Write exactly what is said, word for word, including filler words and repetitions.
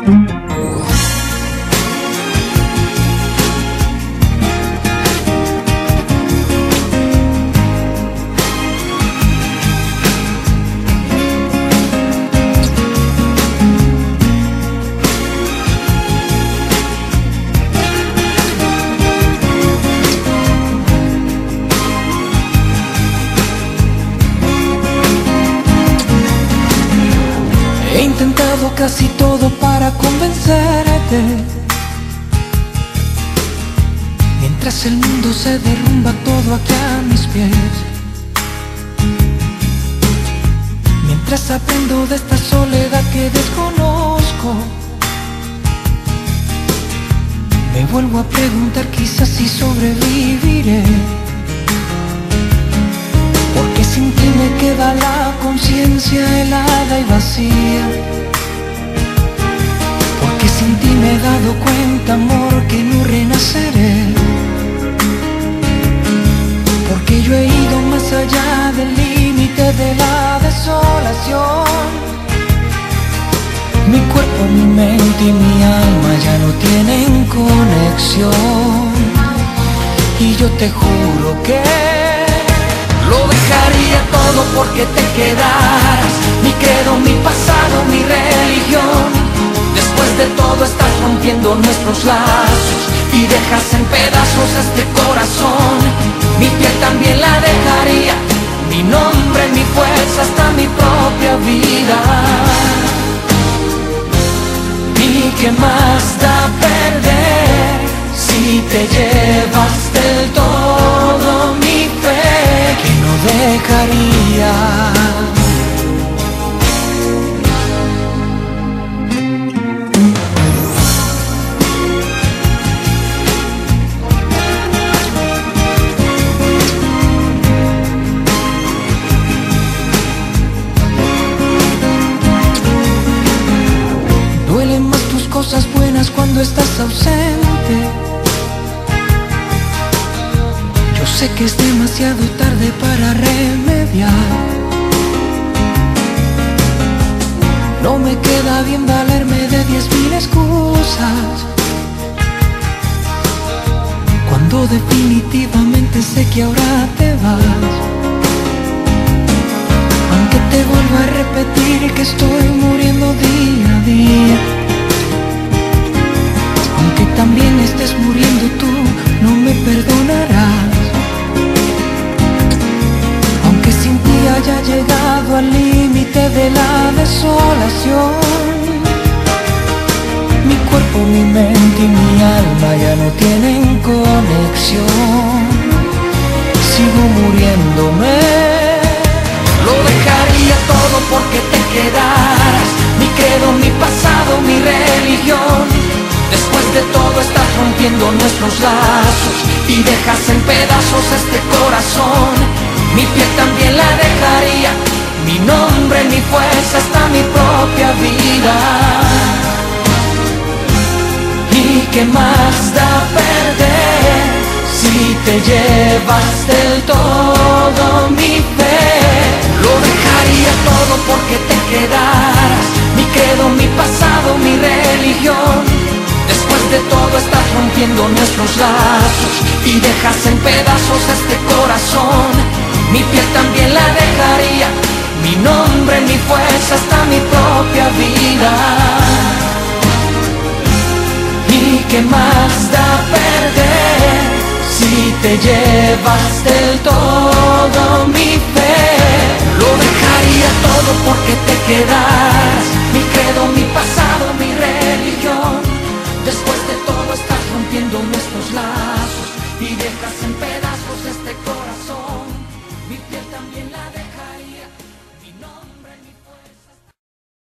He intentado casi todo para convencerte, mientras el mundo se derrumba todo aquí a mis pies. Mientras aprendo de esta soledad que desconozco, me vuelvo a preguntar quizás si sobreviviré. Porque sin ti me queda la conciencia helada y vacía. Porque sin ti me he dado cuenta, amor, que no renaceré. Porque yo he ido más allá del límite de la desolación. Mi cuerpo, mi mente y mi alma ya no tienen conexión. Y yo te juro que lo dejaría todo porque te quedaras. Mi credo, mi pasado, mi religión. Después de todo estás rompiendo nuestros lazos y dejas en pedazos este corazón. Mi piel también la dejaría, mi nombre, mi fuerza, hasta mi propia vida. ¿Y qué más da perder si te llevas del todo mi fe? Que no dejaría. Duelen más tus cosas buenas cuando estás ausente. Yo sé que es demasiado tarde para remediar. No me queda bien valerme de diez mil excusas, cuando definitivamente sé que ahora te vas. Aunque te vuelvo a repetir que estoy muriendo día a día, aunque también estés muriendo tú, no me perdonarás. Aunque sin ti haya llegado al límite de la desolación, mi cuerpo, mi mente y mi alma ya no tienen conexión. Sigo muriéndome. Lo dejaría todo porque te quedaras. Mi credo, mi pasado, mi religión. Después de todo estás rompiendo nuestros lazos y dejas en pedazos este corazón. Mi piel también la dejaría, mi nombre, mi fuerza, hasta mi propia vida. ¿Y qué más da perder si te llevas del todo mi fe? Lo dejaría todo porque te quedaras. Mi credo, mi pasado, mi religión. Después de todo estás rompiendo nuestros lazos y dejas en pedazos este corazón. Mi piel también la dejaría, mi nombre, mi fuerza, hasta mi propia vida. ¿Y qué más da perder si te llevas del todo mi fe? Lo dejaría todo porque te quedaras. Mi credo, mi pasado, mi religión. Después de todo estás rompiendo nuestros lazos y dejas en pedazos este corazón. Mi piel también